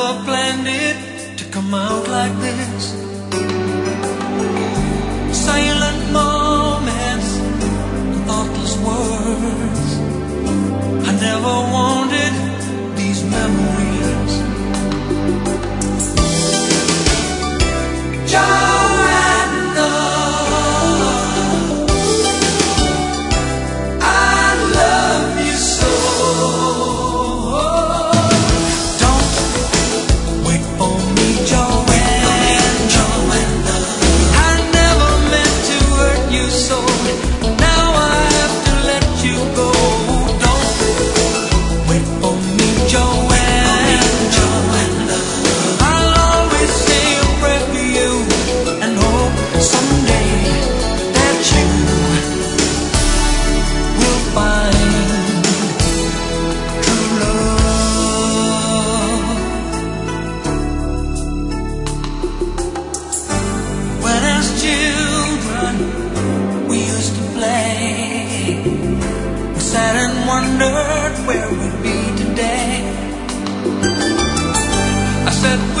never planned it to come out like this. Silent moments, thoughtless words. I never wanted these memories. Joanna, I love you so. Don't wait for me, Joanna. I never meant to hurt you so. Now I have to let you go. Don't wait for me, Joanna. I'll always say a prayer for you and hope someday that you will find true love. When as children we used to play, we sat and wondered where we'd be today. I said,